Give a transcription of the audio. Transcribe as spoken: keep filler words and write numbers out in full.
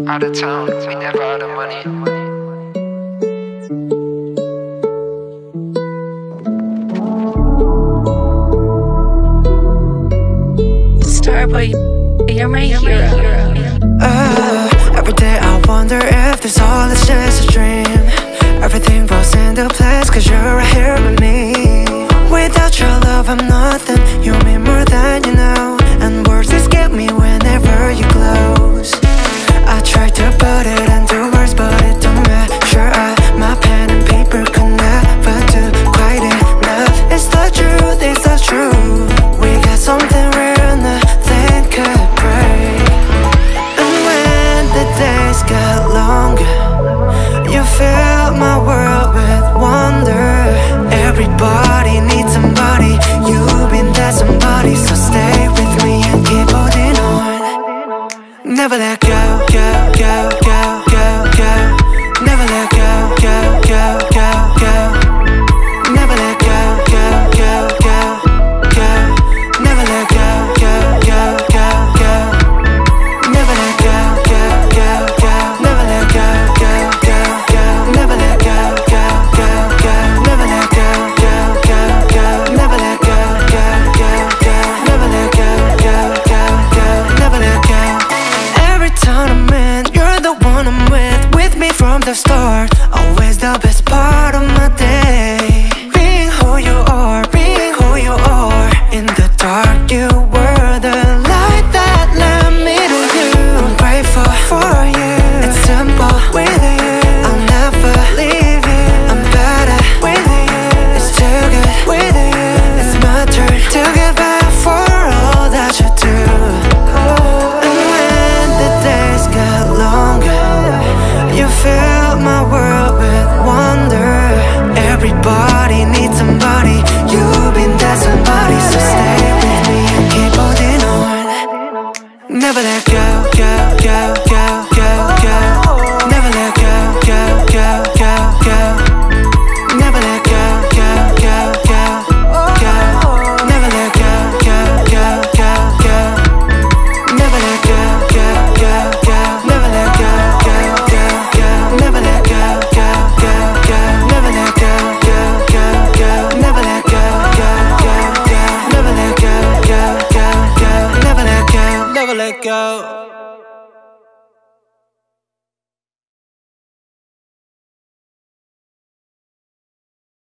Out of town, we never out of money. Starboy, you're my hero. Uh, every day I wonder if this all is just a dream. Everything falls into place cause you're right here with me. Without your love I'm nothing, you mean more than you know. And words escape me whenever you close. I try to put it into words but it don't measure up. My pen and paper could never do quite enough. It's the truth, it's the truth. We got something real, nothing could break. And when the days get longer, you fill my world with wonder. Everybody needs somebody, you've been that somebody. So stay with me and keep holding on. Never let go, go, go, go, go, go. Never let go, go, go, go, go. Never let go, go, go, go, go. Never let go, go, go, go, go. Never let go, go, go, go. Never let go, go, go, go. Never let go, go, go, go. Never let go, go, go, go. Never let go, go, go, go. Never let go, go, go, go. Never let go. Every time I'm in, you're the one I'm with. With me from the start, always the best part of my day. Being who you are, being who you are. In the dark you were the light that led me to you. I'm grateful for you, it's simple with you. I'll never leave you, I'm better with you. It's too good with you, it's my turn to give back for all that you do. And when the days get longer, you fill my world with wonder. Everybody needs somebody, you've been that somebody. So stay with me and keep holding on. Never let go, go, go, go.